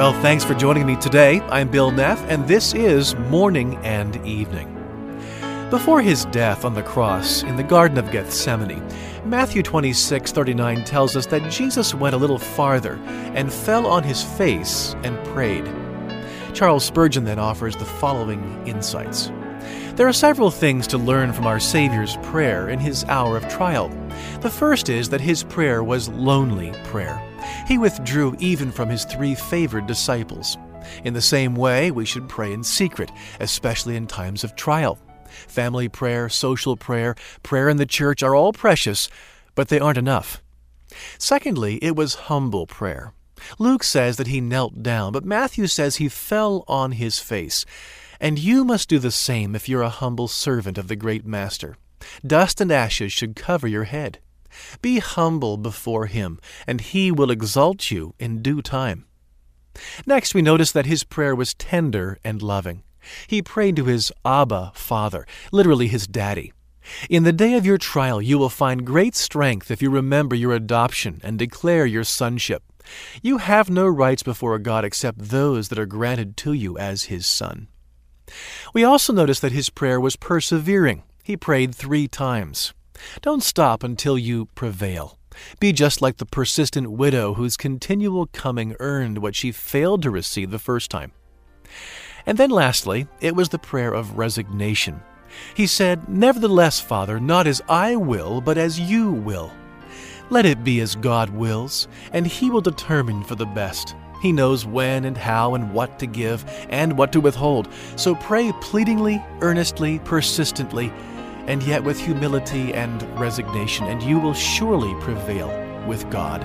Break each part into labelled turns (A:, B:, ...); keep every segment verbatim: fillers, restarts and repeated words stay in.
A: Well, thanks for joining me today. I'm Bill Neff, and this is Morning and Evening. Before his death on the cross in the Garden of Gethsemane, Matthew twenty-six thirty-nine tells us that Jesus went a little farther and fell on his face and prayed. Charles Spurgeon then offers the following insights. There are several things to learn from our Savior's prayer in his hour of trial. The first is that his prayer was lonely prayer. He withdrew even from his three favored disciples. In the same way, we should pray in secret, especially in times of trial. Family prayer, social prayer, prayer in the church are all precious, but they aren't enough. Secondly, it was humble prayer. Luke says that he knelt down, but Matthew says he fell on his face. And you must do the same if you're a humble servant of the great Master. Dust and ashes should cover your head. Be humble before him, and he will exalt you in due time. Next, we notice that his prayer was tender and loving. He prayed to his Abba Father, literally his daddy. In the day of your trial, you will find great strength if you remember your adoption and declare your sonship. You have no rights before God except those that are granted to you as his son. We also notice that his prayer was persevering. He prayed three times. Don't stop until you prevail. Be just like the persistent widow whose continual coming earned what she failed to receive the first time. And then lastly, it was the prayer of resignation. He said, "Nevertheless, Father, not as I will, but as you will." Let it be as God wills, and he will determine for the best. He knows when and how and what to give and what to withhold. So pray pleadingly, earnestly, persistently, and yet with humility and resignation, and you will surely prevail with God.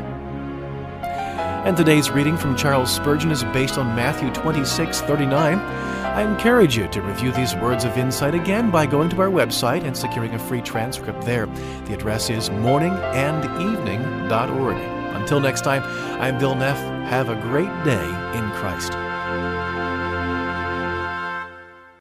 A: And today's reading from Charles Spurgeon is based on Matthew twenty-six thirty-nine. I encourage you to review these words of insight again by going to our website and securing a free transcript there. The address is morning and evening dot org. Until next time, I'm Bill Neff. Have a great day in Christ.